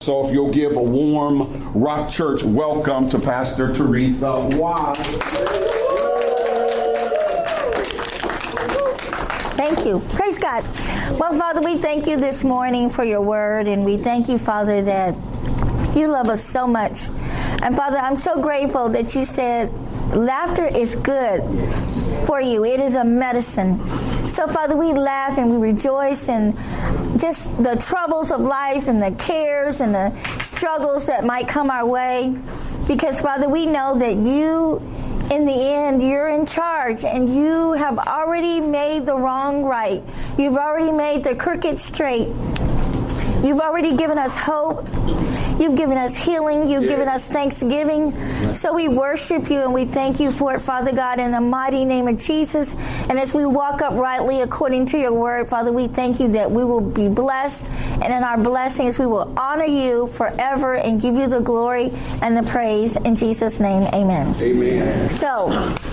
So if you'll give a warm Rock Church welcome to Pastor Teresa Wise. Thank you. Praise God. Well, Father, we thank you this morning for your word, and we thank you, Father, that you love us so much. And Father, I'm so grateful that you said laughter is good for you. It is a medicine. So, Father, we laugh and we rejoice in just the troubles of life and the cares and the struggles that might come our way. Because, Father, we know that you, in the end, you're in charge, and you have already made the wrong right. You've already made the crooked straight. You've already given us hope. You've given us healing. You've given us thanksgiving. So we worship you and we thank you for it, Father God, in the mighty name of Jesus. And as we walk uprightly according to your word, Father, we thank you that we will be blessed. And in our blessings, we will honor you forever and give you the glory and the praise. In Jesus' name, amen. Amen. So,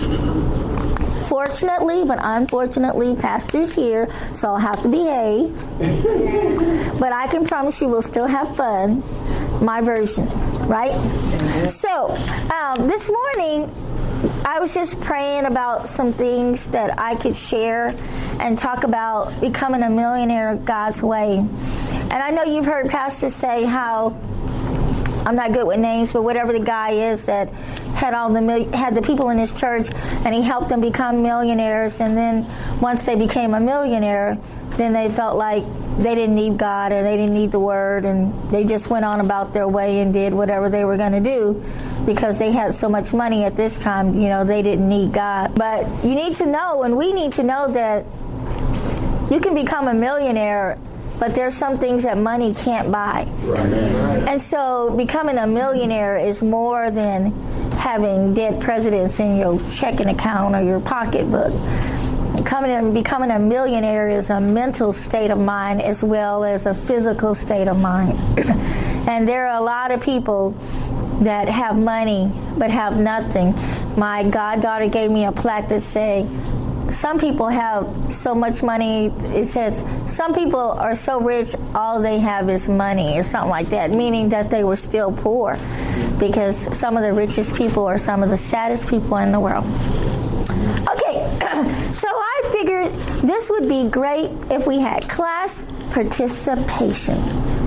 fortunately, but unfortunately, Pastor's here, so I'll have to behave. But I can promise you we'll still have fun. My version, right? So, this morning, I was just praying about some things that I could share and talk about becoming a millionaire God's way. And I know you've heard Pastor say how, I'm not good with names, but whatever the guy is that had the people in his church, and he helped them become millionaires. And then once they became a millionaire, then they felt like they didn't need God or they didn't need the Word, and they just went on about their way and did whatever they were going to do because they had so much money at this time. You know, they didn't need God. But you need to know, and we need to know, that you can become a millionaire, but there's some things that money can't buy. Right. And so becoming a millionaire is more than having dead presidents in your checking account or your pocketbook. Becoming a millionaire is a mental state of mind as well as a physical state of mind. And there are a lot of people that have money but have nothing. My goddaughter gave me a plaque that say, some people have so much money, it says, some people are so rich, all they have is money, or something like that, meaning that they were still poor, because some of the richest people are some of the saddest people in the world. Okay, so I figured this would be great if we had class participation.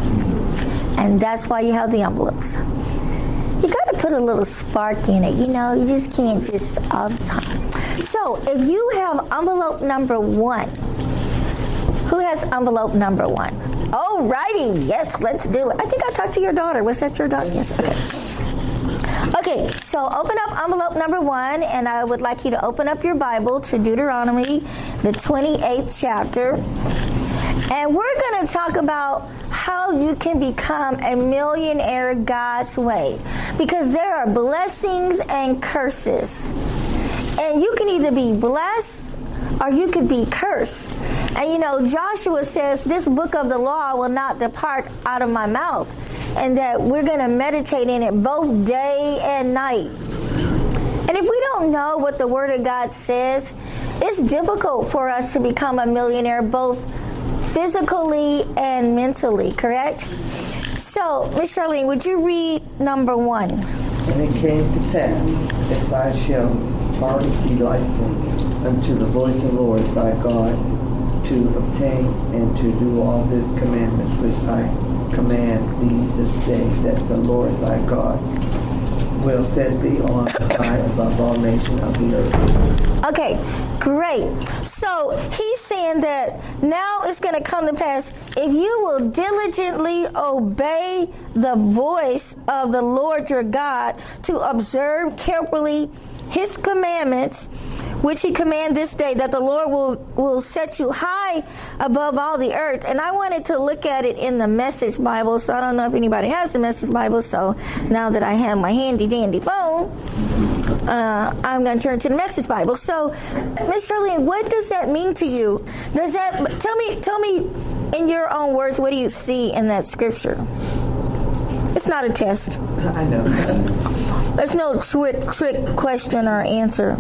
And that's why you have the envelopes. You got to put a little spark in it, you know, you just can't just all the time. So, if you have envelope number 1, who has envelope number 1? Alrighty, yes, let's do it. I think I talked to your daughter. Was that your daughter? Yes, okay. Okay, so open up envelope number 1, and I would like you to open up your Bible to Deuteronomy, the 28th chapter. And we're going to talk about how you can become a millionaire God's way. Because there are blessings and curses. And you can either be blessed or you could be cursed. And you know, Joshua says, this book of the law will not depart out of my mouth. And that we're going to meditate in it both day and night. And if we don't know what the Word of God says, it's difficult for us to become a millionaire both physically and mentally, correct? So, Miss Charlene, would you read number 1? And it came to pass, if thou shalt hearken delightfully unto the voice of the Lord thy God, to obtain and to do all his commandments which I command thee this day, that the Lord thy God will set thee on high above all nations of the earth. Okay, great. So he's saying that now it's going to come to pass, if you will diligently obey the voice of the Lord your God, to observe carefully his commandments, which he command this day, that the Lord will set you high above all the earth. And I wanted to look at it in the Message Bible, so I don't know if anybody has the Message Bible, so now that I have my handy-dandy phone, I'm going to turn to the Message Bible. So, Ms. Charlene, what does that mean to you? Does that tell me in your own words, what do you see in that scripture? It's not a test. I know. There's no trick question or answer.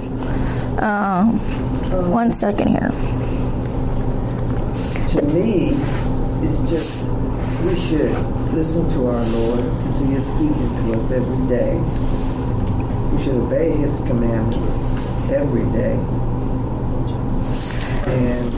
1 second here. To me, it's just, we should listen to our Lord because He is speaking to us every day. We should obey His commandments every day. And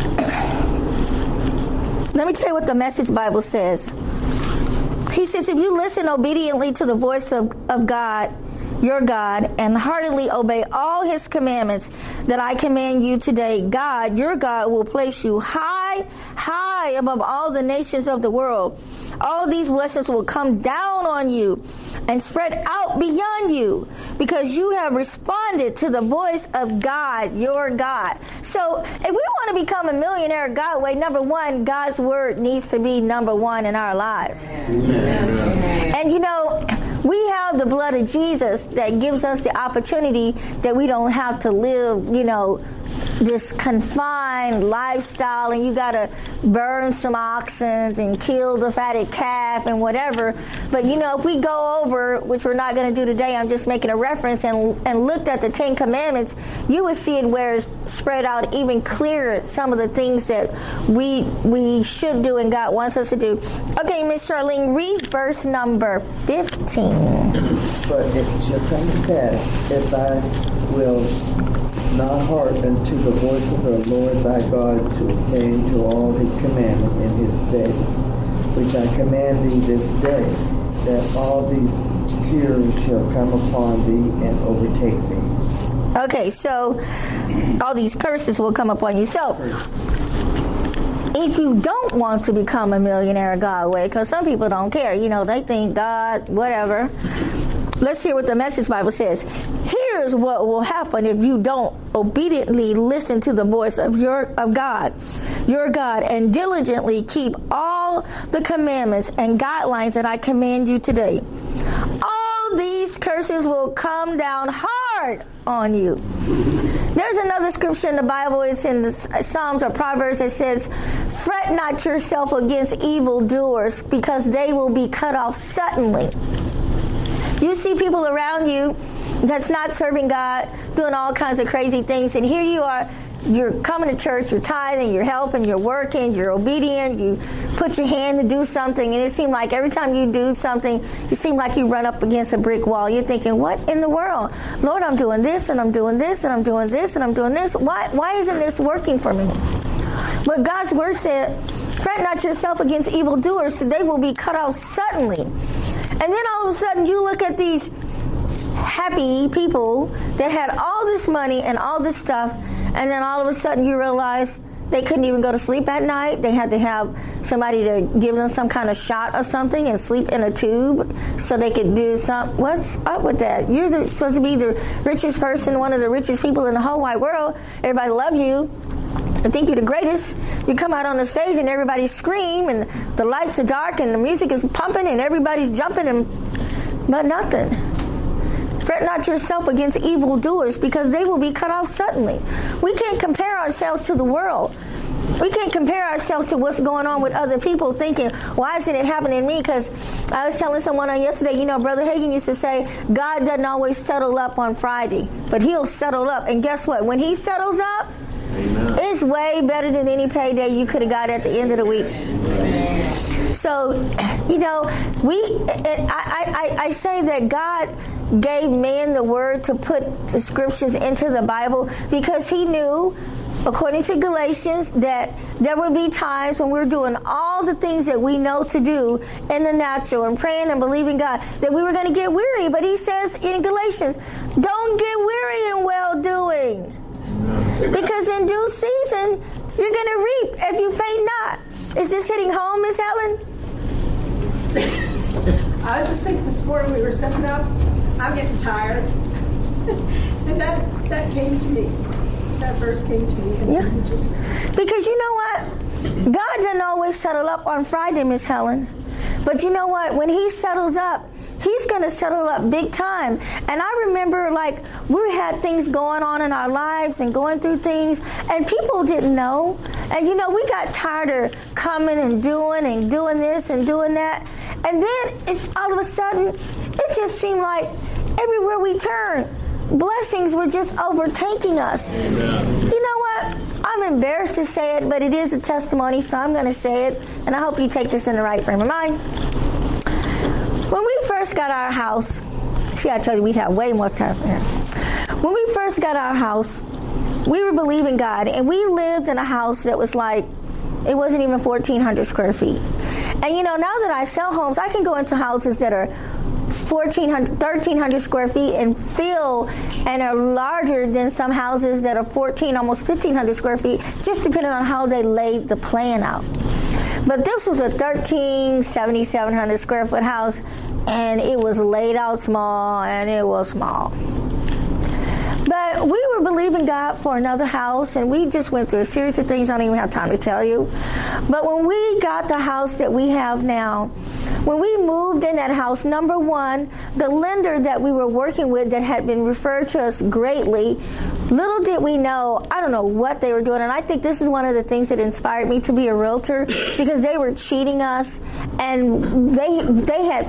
let me tell you what the Message Bible says. He says, if you listen obediently to the voice of God, your God, and heartily obey all His commandments that I command you today, God, your God, will place you high, high above all the nations of the world. All these blessings will come down on you and spread out beyond you because you have responded to the voice of God, your God. So if we want to become a millionaire God way, number one, God's word needs to be number one in our lives. Amen. And you know, we have the blood of Jesus that gives us the opportunity that we don't have to live, you know, this confined lifestyle, and you got to burn some oxen and kill the fatted calf and whatever. But, you know, if we go over, which we're not going to do today, I'm just making a reference, and looked at the Ten Commandments, you would see it where it's spread out even clearer, some of the things that we should do and God wants us to do. Okay, Miss Charlene, read verse number 15. But it shall come to pass, if I will not hearken to the voice of the Lord thy God to attain to all His commandments and His statutes, which I command thee this day, that all these cures shall come upon thee and overtake thee. Okay, so all these curses will come upon you. So if you don't want to become a millionaire God way, because some people don't care, you know, they think God, whatever. Let's hear what the Message Bible says. Here's what will happen if you don't obediently listen to the voice of God, your God, and diligently keep all the commandments and guidelines that I command you today. All these curses will come down hard on you. There's another scripture in the Bible, it's in the Psalms or Proverbs, that says, fret not yourself against evildoers, because they will be cut off suddenly. You see people around you that's not serving God, doing all kinds of crazy things, and here you are, you're coming to church, you're tithing, you're helping, you're working, you're obedient, you put your hand to do something, and it seems like every time you do something, you seem like you run up against a brick wall. You're thinking, what in the world? Lord, I'm doing this, and I'm doing this, and I'm doing this, and I'm doing this. Why isn't this working for me? But God's word said, fret not yourself against evildoers, so they will be cut off suddenly. And then all of a sudden you look at these happy people that had all this money and all this stuff, and then all of a sudden you realize they couldn't even go to sleep at night. They had to have somebody to give them some kind of shot or something and sleep in a tube so they could do something. What's up with that? You're supposed to be the richest person, one of the richest people in the whole wide world. Everybody loves you. I think you're the greatest. You come out on the stage and everybody scream and the lights are dark and the music is pumping and everybody's jumping, but nothing. Fret not yourself against evildoers, because they will be cut off suddenly. We can't compare ourselves to the world. We can't compare ourselves to what's going on with other people, thinking, why isn't it happening to me? Because I was telling someone on yesterday, you know, Brother Hagin used to say, God doesn't always settle up on Friday, but He'll settle up. And guess what? When He settles up, amen, it's way better than any payday you could have got at the end of the week. Amen. So, you know, I say that God gave man the word to put the scriptures into the Bible because He knew, according to Galatians, that there would be times when we're doing all the things that we know to do in the natural and praying and believing God, that we were going to get weary. But He says in Galatians, don't get weary in well-doing. Because in due season, you're going to reap if you faint not. Is this hitting home, Miss Helen? I was just thinking this morning we were setting up, I'm getting tired. And that came to me. That verse came to me. And yeah. Just... Because you know what? God doesn't always settle up on Friday, Miss Helen. But you know what? When He settles up, He's going to settle up big time. And I remember, like, we had things going on in our lives and going through things, and people didn't know. And, you know, we got tired of coming and doing this and doing that. And then all of a sudden, it just seemed like everywhere we turned, blessings were just overtaking us. Amen. You know what? I'm embarrassed to say it, but it is a testimony, so I'm going to say it. And I hope you take this in the right frame of mind. got our house, see, I told you we'd have way more time here. When we first got our house, we were believing God, and we lived in a house that was like, it wasn't even 1,400 square feet. And you know, now that I sell homes, I can go into houses that are 1,300 square feet and are larger than some houses that are 14, almost 1,500 square feet, just depending on how they laid the plan out. But this was a 7,700 square foot house, and it was laid out small, and it was small. But we were believing God for another house, and we just went through a series of things I don't even have time to tell you. But when we got the house that we have now, when we moved in that house, number one, the lender that we were working with that had been referred to us greatly, little did we know, I don't know what they were doing. And I think this is one of the things that inspired me to be a realtor, because they were cheating us, and they had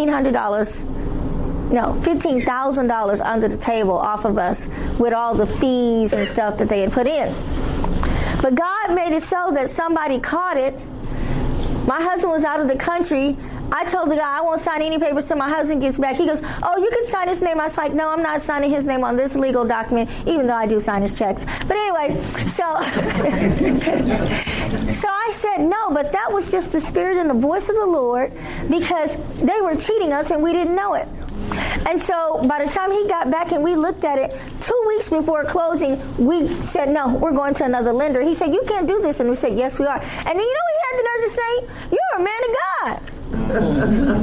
$15,000 under the table off of us with all the fees and stuff that they had put in. But God made it so that somebody caught it. My husband was out of the country. I told the guy I won't sign any papers till my husband gets back. He goes, oh, you can sign his name. I was like, no, I'm not signing his name on this legal document, even though I do sign his checks. But anyway, so I said no, but that was just the spirit and the voice of the Lord, because they were cheating us and we didn't know it. And so by the time he got back and we looked at it, 2 weeks before closing, we said, no, we're going to another lender. He said, you can't do this. And we said, yes, we are. And then you know what he had the nerve to say? You're a man of God. You're a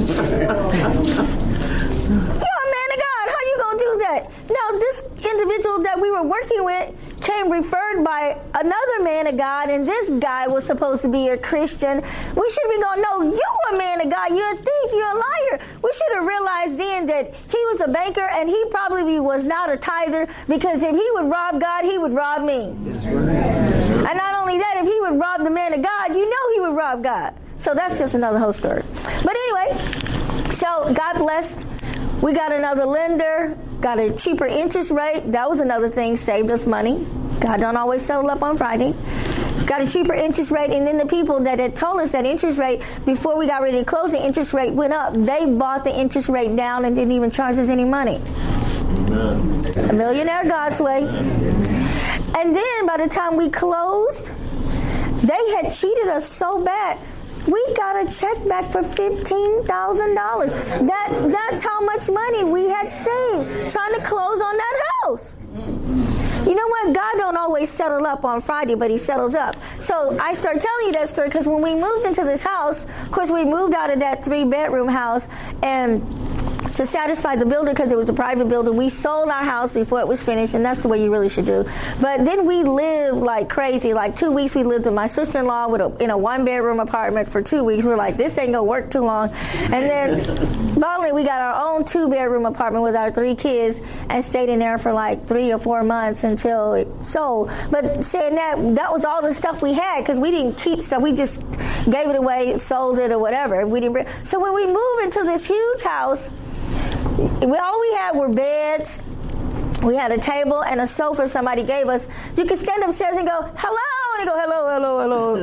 man of God. How you going to do that? Now, this individual that we were working with came referred by another man of God, and this guy was supposed to be a Christian. We should be going, no, you a man of God. You're a thief. You're a liar. We should have realized then that he was a banker, and he probably was not a tither, because if he would rob God, he would rob me. That's right. And not only that, if he would rob the man of God, you know he would rob God. So that's just another whole story. But anyway, so God blessed. We got another lender, got a cheaper interest rate. That was another thing, saved us money. God don't always settle up on Friday. Got a cheaper interest rate, and then the people that had told us that interest rate, before we got ready to close, the interest rate went up. They bought the interest rate down and didn't even charge us any money. Amen. A millionaire God's way. And then by the time we closed, they had cheated us so bad. We got a check back for $15,000. That's how much money we had saved trying to close on that house. You know what? God don't always settle up on Friday, but he settles up. So I start telling you that story because when we moved into this house, of course, we moved out of that 3-bedroom house, and to satisfy the builder, because it was a private builder, we sold our house before it was finished, and that's the way you really should do. But then we lived like crazy. Like 2 weeks, we lived with my sister-in-law in a 1-bedroom apartment for 2 weeks. We're like, this ain't gonna work too long. And then finally, we got our own 2-bedroom apartment with our 3 kids and stayed in there for like 3 or 4 months until it sold. But saying that was all the stuff we had, because we didn't keep stuff. We just gave it away, sold it, or whatever. So when we moved into this huge house, all we had were beds. We had a table and a sofa somebody gave us. You could stand upstairs and go, hello, and they go, hello, hello, hello.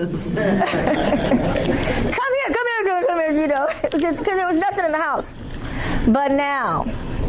come here, you know, because there was nothing in the house. But now,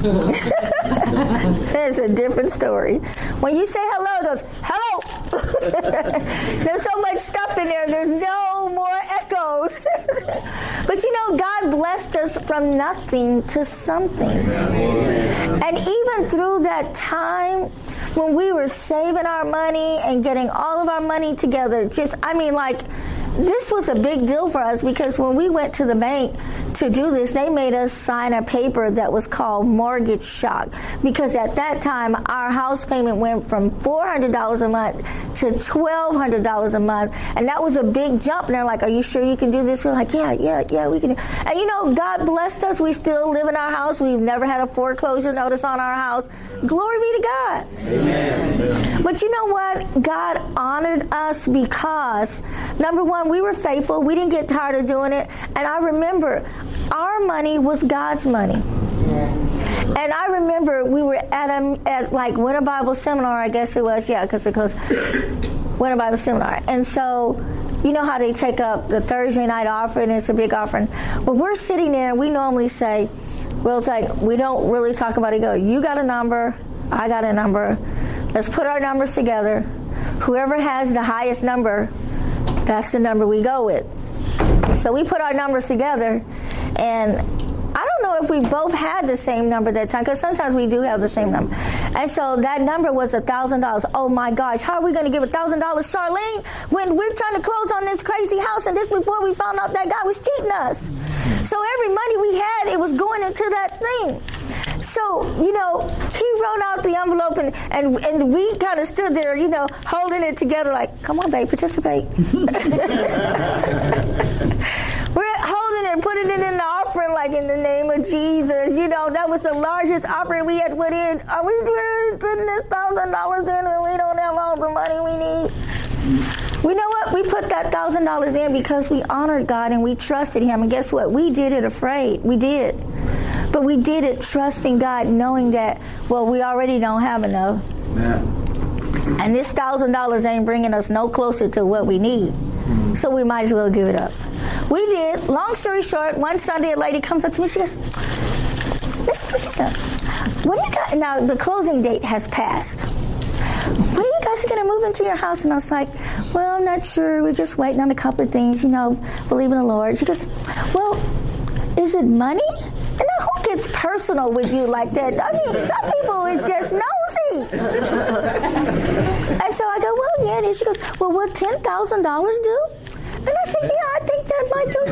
it's a different story. When you say hello, it goes, hello. There's so much stuff in there, there's no more echoes. But you know, God blessed us from nothing to something. And even through that time when we were saving our money and getting all of our money together, this was a big deal for us, because when we went to the bank to do this, they made us sign a paper that was called mortgage shock, because at that time our house payment went from $400 a month to $1,200 a month, and that was a big jump. And they're like, are you sure you can do this? We're like, yeah, we can. And you know, God blessed us. We still live in our house. We've never had a foreclosure notice on our house. Glory be to God. Amen. But you know what? God honored us because, number one, we were faithful. We didn't get tired of doing it. And I remember our money was God's money. And I remember we were at like Winter Bible Seminar, I guess it was. Yeah, because Winter Bible Seminar. And so, you know how they take up the Thursday night offering, it's a big offering. But we're sitting there and we normally say, Well, it's like we don't really talk about it. Go, you got a number, I got a number. Let's put our numbers together. Whoever has the highest number, that's the number we go with. So we put our numbers together, and I don't know if we both had the same number that time, because sometimes we do have the same number. And so that number was $1,000. Oh my gosh, how are we going to give $1,000, Charlene, when we're trying to close on this crazy house, and this before we found out that guy was cheating us? So every money we had, it was going into that thing. So, he wrote out the envelope, and we kind of stood there, holding it together like, come on, babe, participate. We're holding it and putting it in the offering like, in the name of Jesus. That was the largest offering we had put in. Are we putting this $1,000 in when we don't have all the money we need? You know what? We put that $1,000 in because we honored God and we trusted Him. And guess what? We did it afraid. We did. But we did it trusting God, knowing that, we already don't have enough. Man. And this $1,000 ain't bringing us no closer to what we need. So we might as well give it up. We did. Long story short, one Sunday a lady comes up to me. She goes, Miss Teresa, what do you got? Now, the closing date has passed. When are you guys going to move into your house? And I was like, well, I'm not sure. We're just waiting on a couple of things, believe in the Lord. She goes, well, is it money? And now who gets personal with you like that? I mean, some people is just nosy. And so I go, well, yeah. And she goes, well, will $10,000 do? And I said, yeah, I think that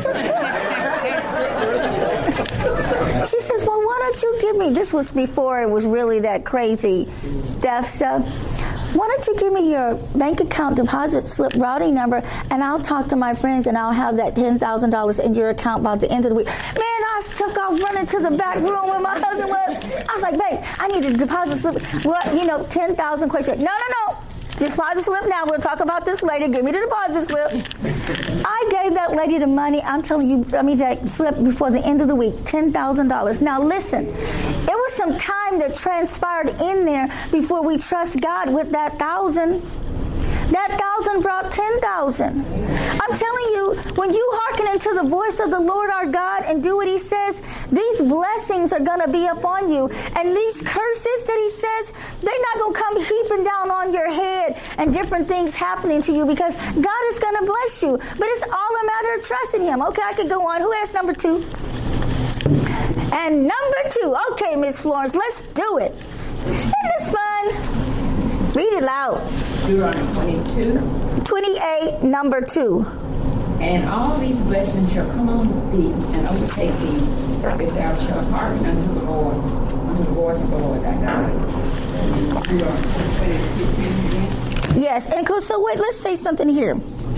might do just good. She says, well, why don't you give me, this was before it was really that crazy death stuff. Why don't you give me your bank account deposit slip routing number, and I'll talk to my friends, and I'll have that $10,000 in your account by the end of the week. Man, I took off running to the back room where my husband was. I was like, babe, I need a deposit slip. What, 10,000 questions. No. Deposit slip now. We'll talk about this later. Give me the deposit slip. I gave that lady the money. I'm telling you, that slip before the end of the week, $10,000. Now listen, it was some time that transpired in there before we trust God with that 1,000. That 1,000 brought 10,000. I'm telling you, when you hearken into the voice of the Lord our God and do what He says, these blessings are going to be upon you. And these curses that He says, they're not going to come heaping down on your head and different things happening to you, because God is going to bless you. But it's all a matter of trusting Him. Okay, I could go on. Who has number 2? And number 2. Okay, Miss Florence, let's do it. Isn't this fun? Read it loud. Deuteronomy 22. 28, number 2. And all these blessings shall come on thee and overtake thee, if thou shalt hearken unto the voice of the Lord thy God. Yes, and so wait, let's say something here.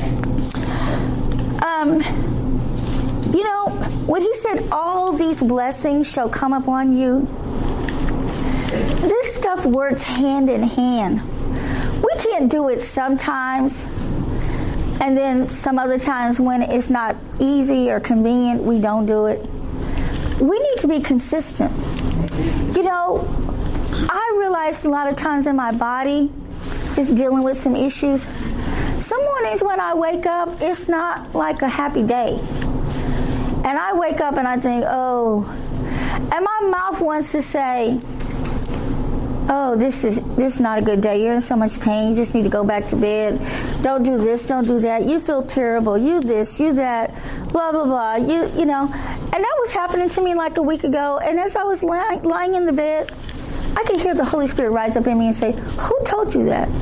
When He said all these blessings shall come upon you, this stuff works hand in hand. We can't do it sometimes, and then some other times when it's not easy or convenient, we don't do it. We need to be consistent. I realize a lot of times in my body is dealing with some issues. Some mornings when I wake up, it's not like a happy day. And I wake up and I think, and my mouth wants to say, this is not a good day. You're in so much pain. You just need to go back to bed. Don't do this. Don't do that. You feel terrible. You this. You that. Blah blah blah. You know. And that was happening to me like a week ago. And as I was lying in the bed, I could hear the Holy Spirit rise up in me and say, "Who told you that?"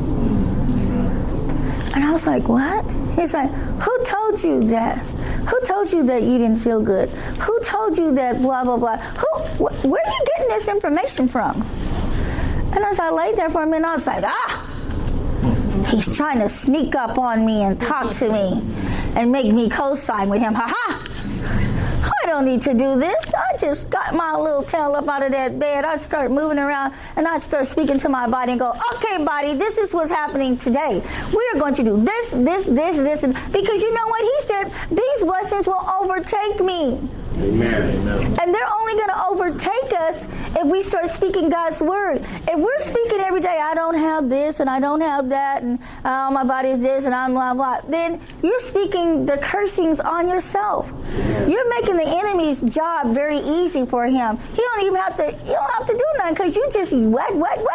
And I was like, "What?" He's like, "Who told you that? Who told you that you didn't feel good? Who told you that blah, blah, blah? Where are you getting this information from?" And as I laid there for a minute, I was like, he's trying to sneak up on me and talk to me and make me co-sign with him. Ha-ha! I don't need to do this. I just got my little tail up out of that bed. I start moving around and I start speaking to my body and go, "Okay, body, this is what's happening today. We are going to do this, this, and because you know what? He said, these blessings will overtake me." Amen. And they're only going to overtake us if we start speaking God's word. If we're speaking every day, I don't have this and I don't have that and my body is this and I'm blah, blah, then you're speaking the cursings on yourself. You're making the enemy's job very easy for him. You don't have to do nothing because you just whack.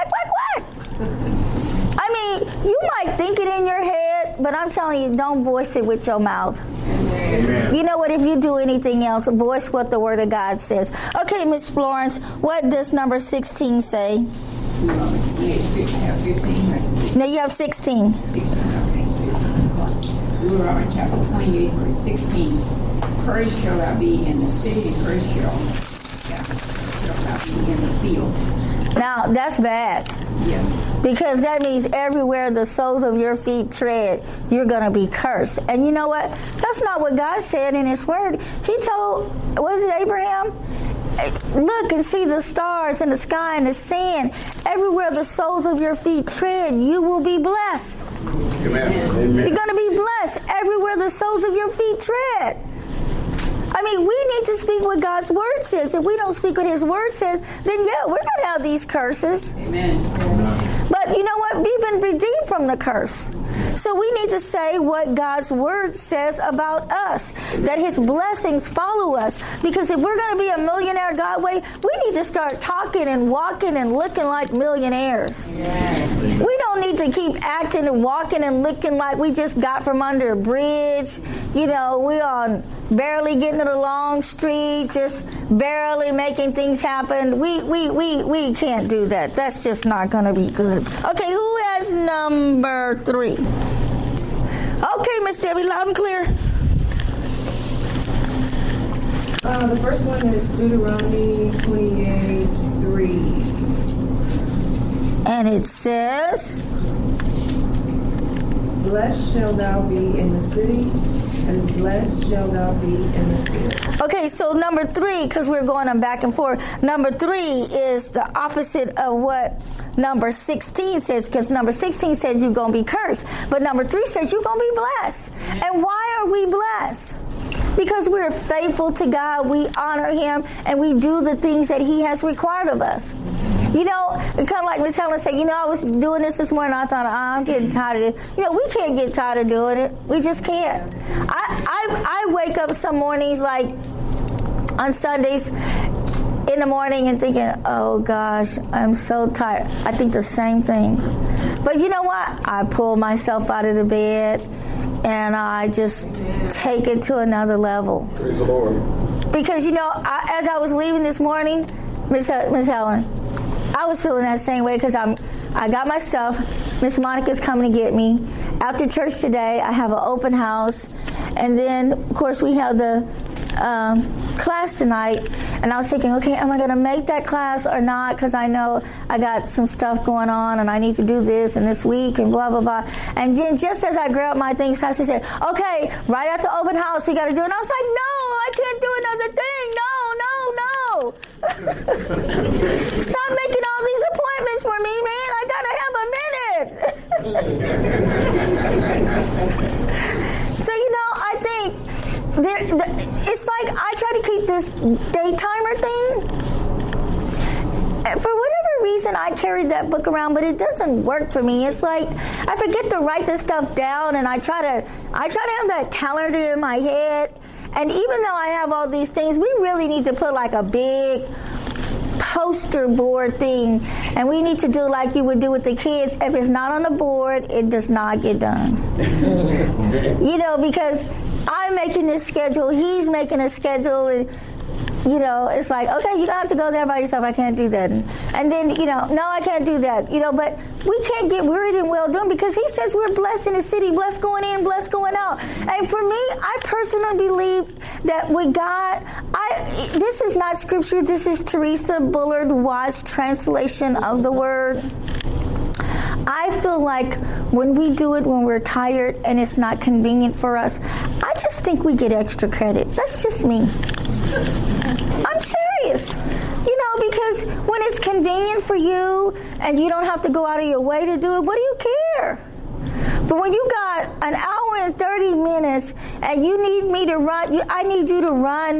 I mean, you might think it in your head, but I'm telling you, don't voice it with your mouth. Amen. You know what? If you do anything else, voice what the Word of God says. Okay, Miss Florence, what does number 16 say? No, you have 16. 16, okay. Deuteronomy chapter 28, verse 16. Cursed shall thou be in the city, and cursed shall thou be in the field. Now, that's bad. Yes. Because that means everywhere the soles of your feet tread, you're going to be cursed. And you know what? That's not what God said in His Word. He told, was it Abraham? Look and see the stars in the sky and the sand. Everywhere the soles of your feet tread, you will be blessed. Amen. You're going to be blessed everywhere the soles of your feet tread. I mean, we need to speak what God's Word says. If we don't speak what His Word says, then yeah, we're going to have these curses. Amen. But you know what? We've been redeemed from the curse. So we need to say what God's Word says about us, that His blessings follow us. Because if we're going to be a millionaire God way, we need to start talking and walking and looking like millionaires. Yes. We don't need to keep acting and walking and looking like we just got from under a bridge. You know, we're on barely getting to the long street, just barely making things happen. We can't do that. That's just not going to be good. Okay, who has number 3? Okay, Miss Debbie, loud and clear. The first one is Deuteronomy 28:3. And it says, Blessed shall thou be in the city, and blessed shall thou be in the field. Okay, so number 3, because we're going on back and forth, number 3 is the opposite of what number 16 says, because number 16 says you're going to be cursed, but number 3 says you're going to be blessed. And why are we blessed? Because we're faithful to God, we honor Him, and we do the things that He has required of us. You know, kind of like Miss Helen said, I was doing this morning, I thought, I'm getting tired of it. We can't get tired of doing it. We just can't. I wake up some mornings, like on Sundays, in the morning and thinking, oh gosh, I'm so tired. I think the same thing. But you know what? I pull myself out of the bed and I just take it to another level. Praise the Lord. Because, as I was leaving this morning, Miss Helen, I was feeling that same way because I got my stuff. Miss Monica's coming to get me. After church today, I have an open house. And then, of course, we have the class tonight. And I was thinking, okay, am I going to make that class or not? Because I know I got some stuff going on and I need to do this and this week and blah, blah, blah. And then just as I grabbed my things, Pastor said, okay, right at the open house, we got to do it. And I was like, no, I can't do another thing. No. Stop making all these appointments for me, man. I got to have a minute. So, I think it's like I try to keep this daytimer thing. For whatever reason, I carried that book around, but it doesn't work for me. It's like I forget to write this stuff down, and I try to have that calendar in my head. And even though I have all these things, we really need to put like a big poster board thing, and we need to do like you would do with the kids. If it's not on the board, it does not get done. Because I'm making this schedule, he's making a schedule, and it's like, okay, you don't have to go there by yourself. I can't do that. And then, no, I can't do that. But we can't get wearied in well-doing because He says we're blessed in the city, blessed going in, blessed going out. And for me, I personally believe that with God, this is not scripture. This is Teresa Bullard Watts' translation of the word. I feel like when we do it when we're tired and it's not convenient for us, I just think we get extra credit. That's just me. I'm serious. Because when it's convenient for you and you don't have to go out of your way to do it, what do you care? But when you got an hour and 30 minutes and you need me to run, I need you to run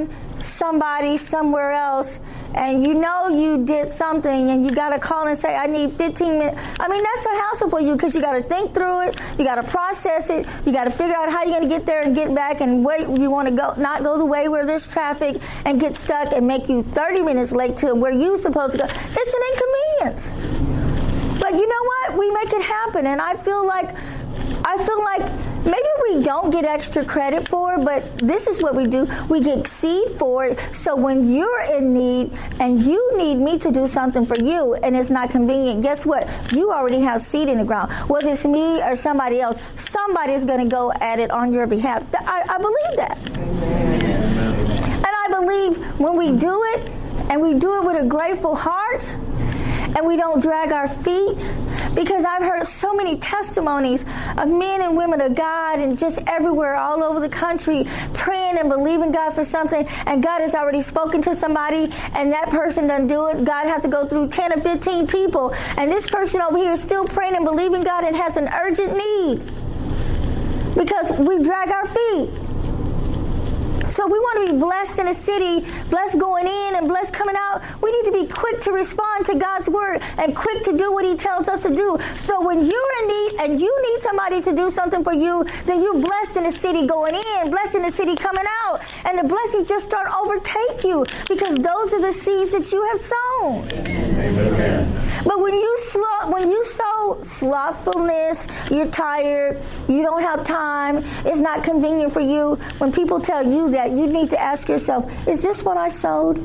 somebody somewhere else, and you know you did something, and you got to call and say, I need 15 minutes. I mean, that's a hassle for you because you got to think through it. You got to process it. You got to figure out how you're going to get there and get back and wait. You want to go, not go the way where there's traffic and get stuck and make you 30 minutes late to where you're supposed to go. It's an inconvenience. But you know what? We make it happen, and I feel like maybe we don't get extra credit for it, but this is what we do. We get seed for it. So when you're in need and you need me to do something for you and it's not convenient, guess what? You already have seed in the ground. Whether it's me or somebody else, somebody's going to go at it on your behalf. I believe that. And I believe when we do it, and we do it with a grateful heart, and we don't drag our feet, because I've heard so many testimonies of men and women of God and just everywhere all over the country praying and believing God for something, and God has already spoken to somebody and that person doesn't do it. God has to go through 10 or 15 people, and this person over here is still praying and believing God and has an urgent need because we drag our feet. So we want to be blessed in the city, blessed going in and blessed coming out. We need to be quick to respond to God's word and quick to do what he tells us to do. So when you're in need and you need somebody to do something for you, then you're blessed in the city going in, blessed in the city coming out. And the blessings just start overtake you because those are the seeds that you have sown. Amen. But when you sow slothfulness, you're tired, you don't have time, it's not convenient for you. When people tell you that, you need to ask yourself, is this what I sowed?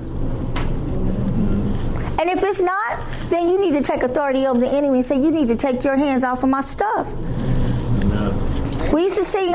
And if it's not, then you need to take authority over the enemy and say, you need to take your hands off of my stuff. We used to sing,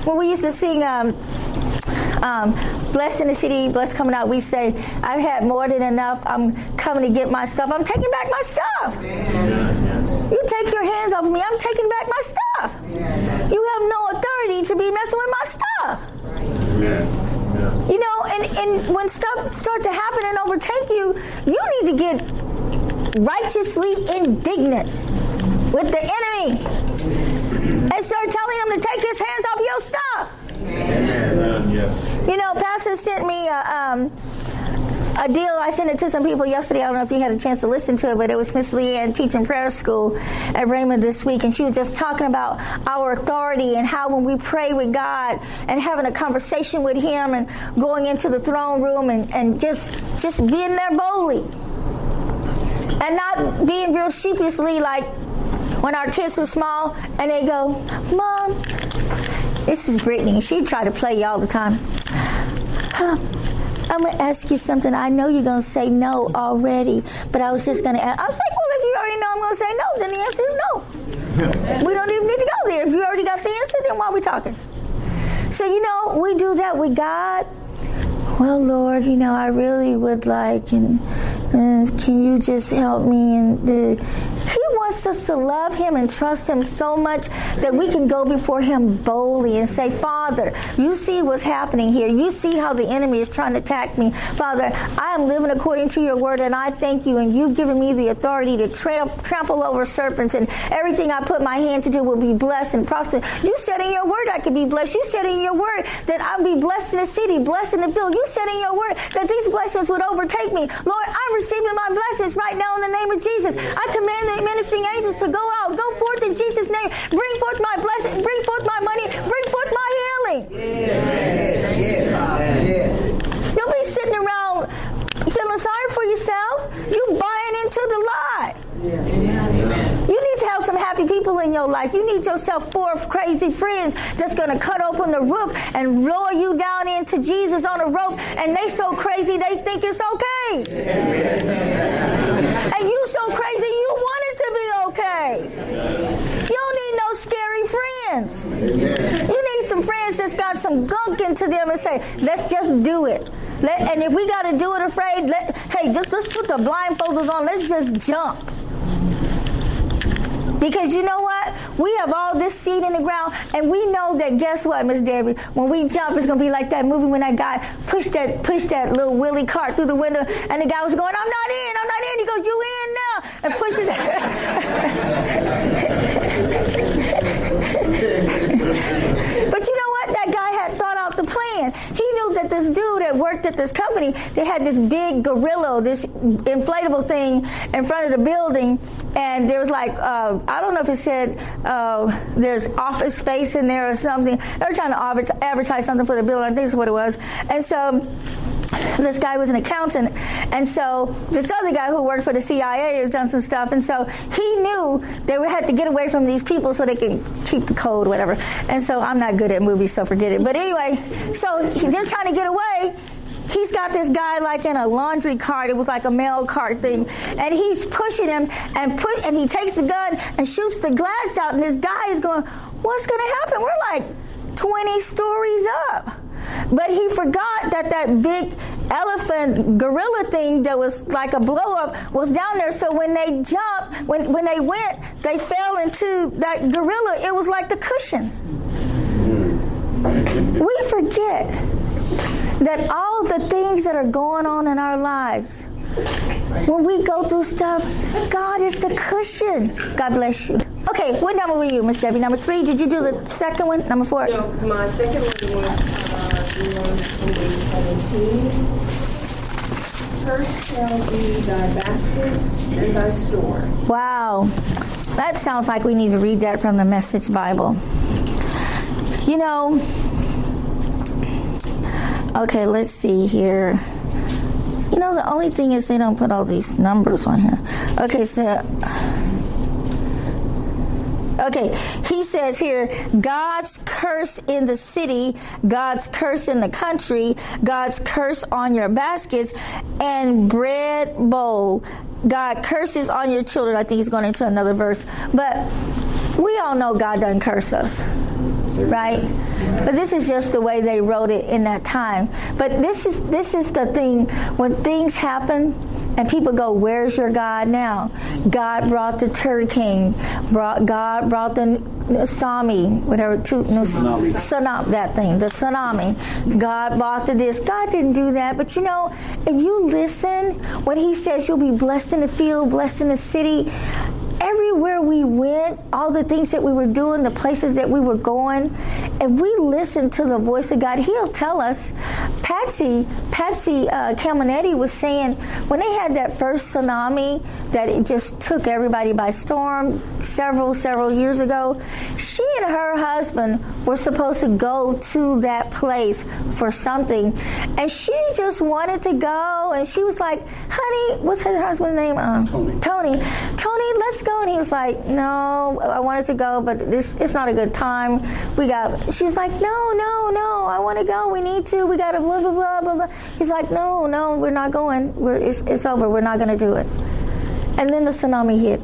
blessed in the city, blessed coming out, we say, I've had more than enough. I'm coming to get my stuff. I'm taking back my stuff. Yes. You take your hands off of me. I'm taking back my stuff. Yes. You have no authority to be messing with my stuff. Yes. You know, and when stuff starts to happen and overtake you, you need to get righteously indignant with the enemy and start telling him to take his hands off your stuff. Amen. Yes. You know, Pastor sent me a deal. I sent it to some people yesterday. I don't know if you had a chance to listen to it, but it was Miss Leanne teaching prayer school at Raymond this week, and she was just talking about our authority and how when we pray with God and having a conversation with him and going into the throne room and just being there boldly and not being real sheepishly like when our kids were small and they go, Mom, this is Brittany. She'd try to play you all the time. I'm going to ask you something. I know you're going to say no already, but I was just going to ask. I was like, well, if you already know I'm going to say no, then the answer is no. We don't even need to go there. If you already got the answer, then why are we talking? So, you know, we do that with God. Well, Lord, you know, I really would like, and can you just help me? And he wants us to love him and trust him so much that we can go before him boldly and say, Father, you see what's happening here. You see how the enemy is trying to attack me. Father, I am living according to your word, and I thank you, and you've given me the authority to trample over serpents, and everything I put my hand to do will be blessed and prosper. You said in your word I could be blessed. You said in your word that I'll be blessed in the city, blessed in the field. You said in your word that these blessings would overtake me. Lord, I'm receiving my blessings right now in the name of Jesus. I command the ministering angels to go out, go forth in Jesus' name, bring forth my blessing, bring forth my money, bring forth my healing. You'll be sitting around feeling sorry for yourself. You buying into the lie. You need to have some happy people in your life. You need yourself 4 crazy friends that's going to cut open the roof and lower you down into Jesus on a rope, and they so crazy they think it's okay. And you so crazy you want it to be okay. You don't need no scary friends. You need some friends that's got some gunk into them and say, let's just do it. And if we got to do it afraid, hey, just put the blindfolders on. Let's just jump. Because you know what? We have all this seed in the ground, and we know that, guess what, Miss Debbie? When we jump, it's going to be like that movie when that guy pushed that little Willie cart through the window, and the guy was going, I'm not in. He goes, you in now. And pushes it. But you know what? That guy had thought out the plan. He knew that this dude had worked at this company, they had this big gorilla, this inflatable thing in front of the building, and there was like, I don't know if it said there's office space in there or something. They were trying to advertise something for the building. I think that's what it was. And so this guy was an accountant, and so this other guy who worked for the CIA has done some stuff, and so he knew they had to get away from these people so they can keep the code, whatever. And so I'm not good at movies, so forget it. But anyway, so they're trying to get away. He's got this guy like in a laundry cart. It was like a mail cart thing, and he's pushing him and he takes the gun and shoots the glass out, and this guy is going, "What's going to happen? We're like 20 stories up." But he forgot that big elephant gorilla thing that was like a blow up was down there. So when they jumped, when they went, they fell into that gorilla. It was like the cushion. We forget that all the things that are going on in our lives, when we go through stuff, God is the cushion. God bless you. Okay, what number were you, Miss Debbie? Number 3? Did you do the second one? Number 4? No, my second one was 17. Cursed shall be thy basket and thy store. Wow. That sounds like we need to read that from the Message Bible. You know, okay, let's see here. You know, the only thing is they don't put all these numbers on here. Okay, so... Okay, he says here, God's curse in the city, God's curse in the country, God's curse on your baskets and bread bowl. God curses on your children. I think he's going into another verse. But we all know God doesn't curse us, right? But this is just the way they wrote it in that time. But this is the thing, when things happen, and people go, "Where's your God now?" God brought the hurricane. God brought the tsunami, whatever. Tsunami. That thing, the tsunami. God brought the this. God didn't do that. But you know, if you listen, when he says you'll be blessed in the field, blessed in the city, everywhere we went, all the things that we were doing, the places that we were going, if we listen to the voice of God, he'll tell us. Patsy Caminetti was saying when they had that first tsunami that it just took everybody by storm several years ago, she and her husband were supposed to go to that place for something, and she just wanted to go, and she was like, "Honey," what's her husband's name? Tony, let's go. And he was like, "No, I wanted to go, but it's not a good time. She's like, no, I want to go. We need to. We got to blah, blah, blah, blah, blah." He's like, no, we're not going. It's over. We're not going to do it. And then the tsunami hit.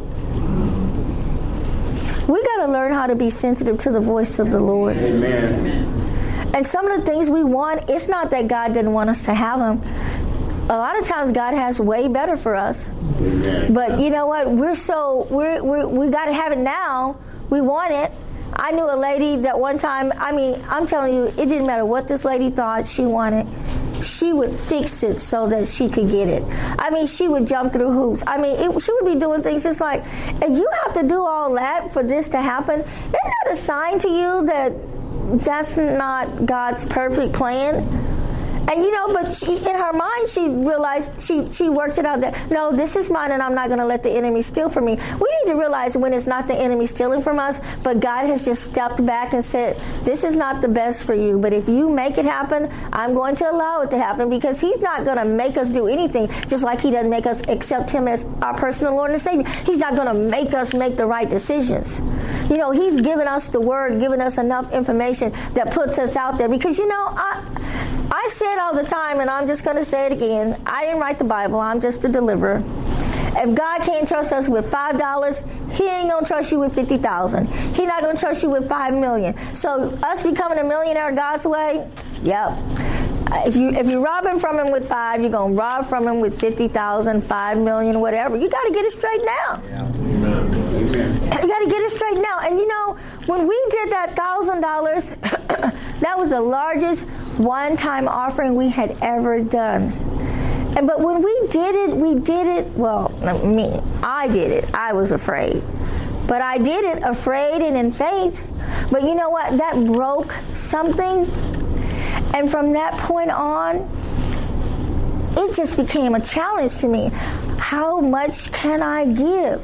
We got to learn how to be sensitive to the voice of the Lord. Amen. And some of the things we want, it's not that God didn't want us to have them. A lot of times God has way better for us. Amen. But you know what? We got to have it now. We want it. I knew a lady that one time, I'm telling you, it didn't matter what this lady thought she wanted. She would fix it so that she could get it. She would jump through hoops. She would be doing things just like, if you have to do all that for this to happen, isn't that a sign to you that that's not God's perfect plan? And but in her mind, she realized, she worked it out that, no, this is mine and I'm not going to let the enemy steal from me. We need to realize when it's not the enemy stealing from us, but God has just stepped back and said, this is not the best for you, but if you make it happen, I'm going to allow it to happen, because he's not going to make us do anything, just like he doesn't make us accept him as our personal Lord and Savior. He's not going to make us make the right decisions. He's given us the word, given us enough information that puts us out there, because I say it all the time, and I'm just going to say it again. I didn't write the Bible. I'm just a deliverer. If God can't trust us with $5, he ain't going to trust you with $50,000. He's not going to trust you with $5 million. So us becoming a millionaire God's way, yep. If you rob him from him with 5, you're going to rob from him with 50,000, 5 million, whatever. You got to get it straight now. Yeah. You got to get it straight now. And when we did that $1,000, that was the largest one-time offering we had ever done. But when we did it, I did it. I was afraid. But I did it afraid and in faith. But you know what? That broke something. And from that point on, it just became a challenge to me. How much can I give?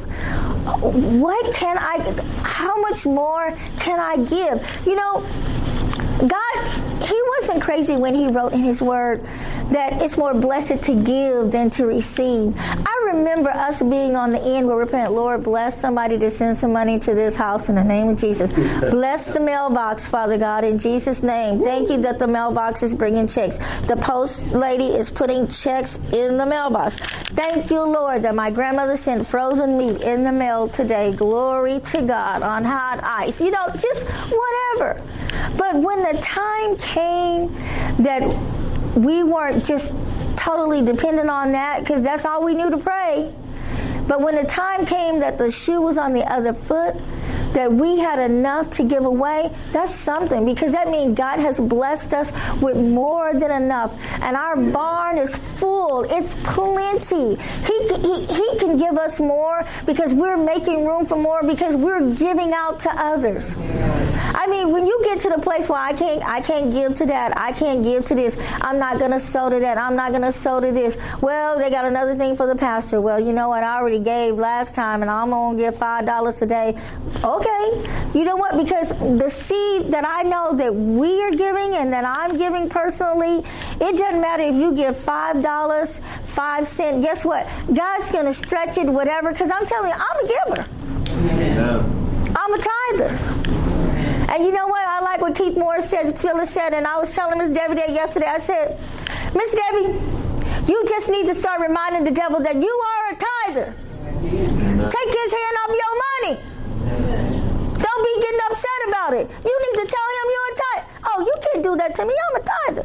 How much more can I give? You know, God, He wasn't crazy when He wrote in His Word that it's more blessed to give than to receive. I remember us being on the end where we're praying, Lord, bless somebody to send some money to this house in the name of Jesus. Bless the mailbox, Father God, in Jesus' name. Thank you that the mailbox is bringing checks. The post lady is putting checks in the mailbox. Thank you, Lord, that my grandmother sent frozen meat in the mail today. Glory to God, on hot ice. You know, just whatever. But when the time came that we weren't just totally dependent on that, because that's all we knew to pray. But when the time came that the shoe was on the other foot, that we had enough to give away, that's something, because that means God has blessed us with more than enough. And our barn is full. It's plenty. He can give us more because we're making room for more, because we're giving out to others. I mean, when you get to the place where I can't give to that, I can't give to this, I'm not going to sow to that, I'm not going to sow to this. Well, they got another thing for the pastor. Well, you know what? I already gave last time, and I'm going to give $5 today. Okay. You know what? Because the seed that I know that we are giving and that I'm giving personally, it doesn't matter if you give $5, 5 cents. Guess what? God's going to stretch it, whatever, because I'm telling you, I'm a giver. Yeah. I'm a tither. And you know what? I like what Keith Morris said, Phyllis said, and I was telling Miss Debbie that yesterday. I said, Miss Debbie, you just need to start reminding the devil that you are a tither. Take his hand off your money. Don't be getting upset about it. You need to tell him you're a tither. Oh, you can't do that to me. I'm a tither.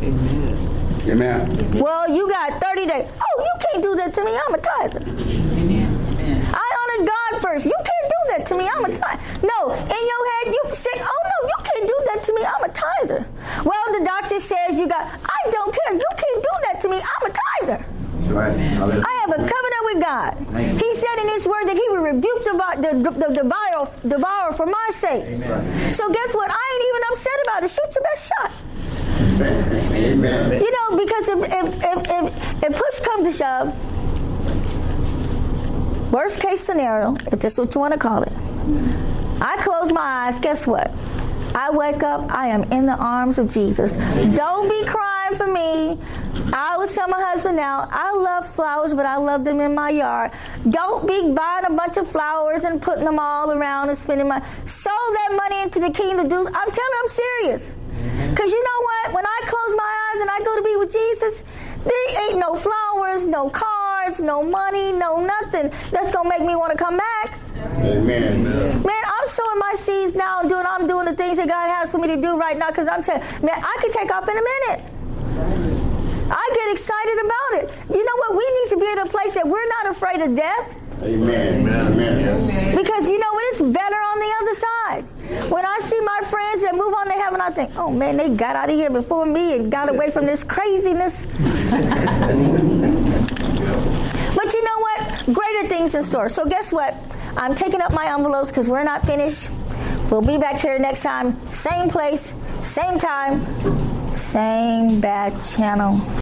Amen. Well, you got 30 days. Oh, you can't do that to me. I'm a tither. I honor God first. You can't do that to me. I'm a tither. No, in your head you say, oh no, you can't do that to me. I'm a tither. Well, the doctor says you got, I don't care. You can't do that to me. I'm a tither. Right. I have a covenant with God. He said in His Word that He will rebuke the devourer for my sake. Amen. So guess what? I ain't even upset about it. Shoot your best shot. Amen. You know, because if push comes to shove, worst case scenario, if that's what you want to call it, I close my eyes, guess what? I wake up, I am in the arms of Jesus. Don't be crying for me. I always tell my husband now, I love flowers, but I love them in my yard. Don't be buying a bunch of flowers and putting them all around and spending money. Sow that money into the kingdom. I'm telling you, I'm serious. Because you know what? When I close my eyes and I go to be with Jesus, there ain't no flowers, no cards, no money, no nothing that's going to make me want to come back. Amen. Man, I'm sowing my seeds now and I'm doing the things that God has for me to do right now, because I'm telling you, man, I could take off in a minute. I get excited about it. You know what? We need to be at a place that we're not afraid of death. Amen. Amen. Because you know what? It's better on the other side. When I see my friends that move on to heaven, I think, oh man, they got out of here before me and got away from this craziness. But you know what? Greater things in store. So guess what? I'm taking up my envelopes because we're not finished. We'll be back here next time. Same place, same time, same bad channel.